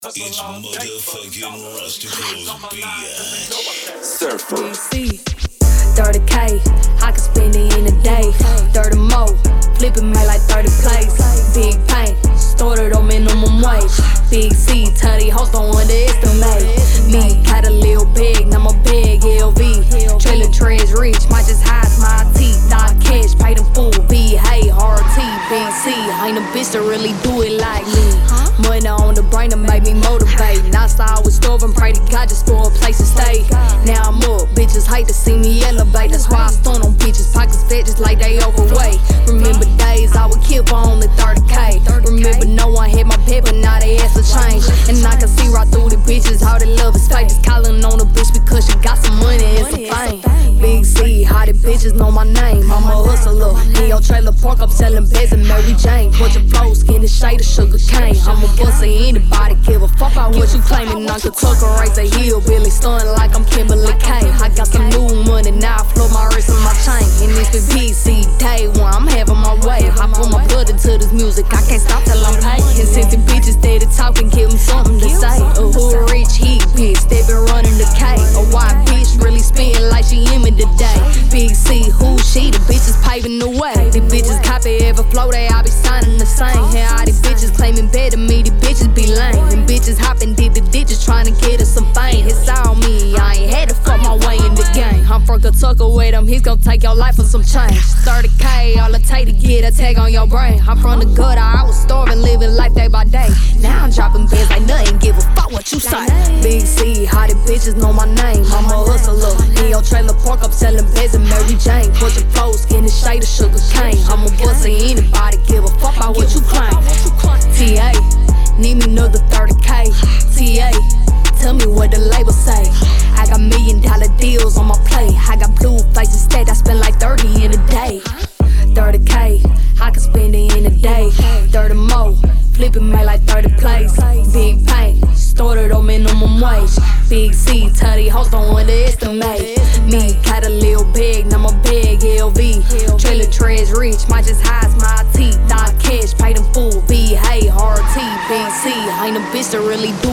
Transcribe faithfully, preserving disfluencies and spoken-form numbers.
It's motherfucking Rusticals B I Surfer. B C, thirty K, I can spend it in a day. thirty more, flipping me like thirty plays. Big pain, started on minimum wage. Big C, tell these hoes don't underestimate me. Got a little big, now my big L V. Trailer trash rich, might just hide my teeth. Dot cash, pay them full, B, hey, R T, Big C. Ain't a bitch that really do it like me. Money on the brain to make me motivate. Now I was starving, pray to God just for a place to stay. Now I'm up, bitches hate to see me elevate. That's why I stun on bitches, pockets fat just like they overweight. Remember days I would kill for only thirty K. Remember no one had my pet, but now they ask to change. And I can see right through the bitches, how they love is fake. Just calling on a bitch because she got some money and some fame. Big C, how the bitches know my name. I'm a hustler, in your trailer park, I'm selling beds and Mary Jane. Bunch of flows, skin the shade of sugar cane. I'm a busser, anybody give a fuck about what you claiming. Uncle Tucker, raise a hillbilly, stun like I'm Kimberly K. I got some new money, now I float my wrist and my chain. And it's been B C, day one, I'm having my way. I put my blood into this music, I can't stop till I'm paid. And since the bitches steady talking, give them something to say. A hood rich heat bitch, they been running the K. A white bitch really spitting like she in me today. Big C, who she? The bitches paving the way. The bitches copy every flow, they all be signing the same. Here all these bitches claiming better me, the bitches be lame. And bitches hopping, did the ditches trying to get us some fame. It's all me, I ain't had to fuck my way in the game. I'm from Kentucky with him, he's gonna take your life for some change. thirty K, all it take to get a tag on your brain. I'm from the gutter, I was starving, living life day by day. Now I'm dropping bands like nothing, give a fuck what you say. Big C, how the bitches know my name. I'm a hustler, in your trailer park, I'm selling beds and Mary Jane. Bunch of flows, skin the shade of sugar cane. I'm a busser, anybody give a fuck about what you claim. T A, need me another thirty K. T A, tell me what the label say. I got million dollar deals on my plate. I got blue faces stacked, I spend like thirty in a day. thirty K, I can spend it in a day. thirty more, flipping me like thirty plays. Big pain, started on minimum wage. Big C, tell these hoes don't underestimate me. Got a little big, now my big L V. Trailer trash rich, might just hide my teeth. Dot cash, pay them full, B, hey, R T, Big C. Ain't a bitch that really do